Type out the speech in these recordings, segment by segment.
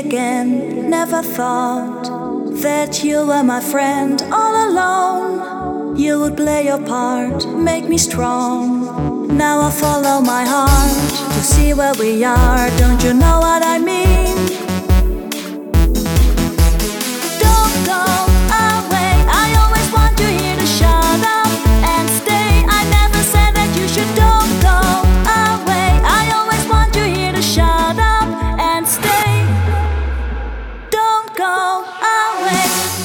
again. Never thought that you were my friend all alone. You would play your part, make me strong. Now I follow my heart to see where we are. Don't you know what I mean? Don't go away. I always want you here to shut up and stay. I never said that you should. Don't go away. I always want you here to shut up and stay. Don't go away.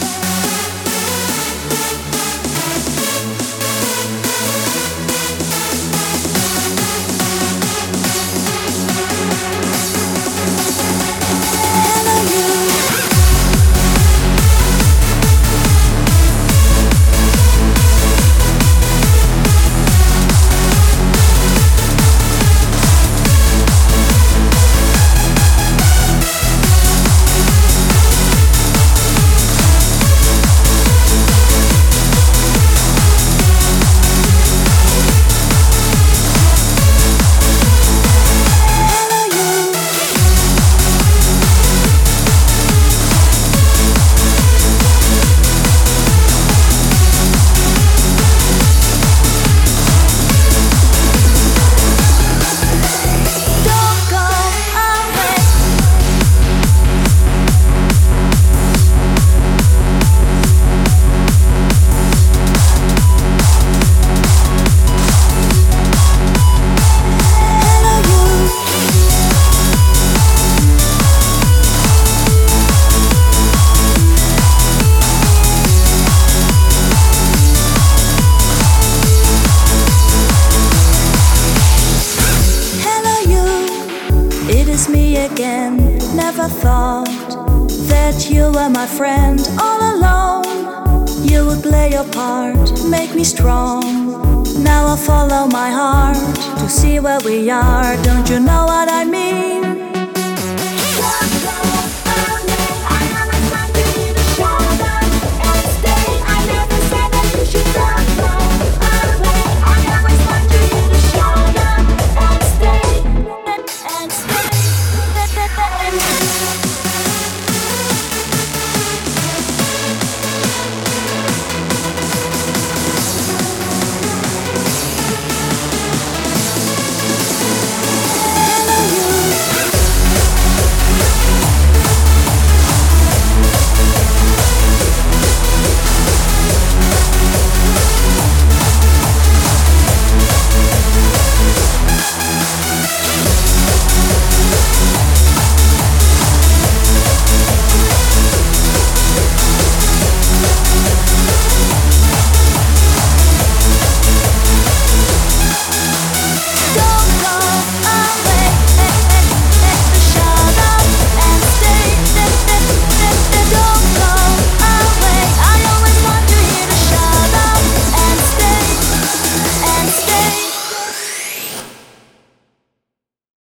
It's me again. Never thought that you were my friend all alone. You would play your part, make me strong. Now I follow my heart to see where we are. Don't you know what I mean?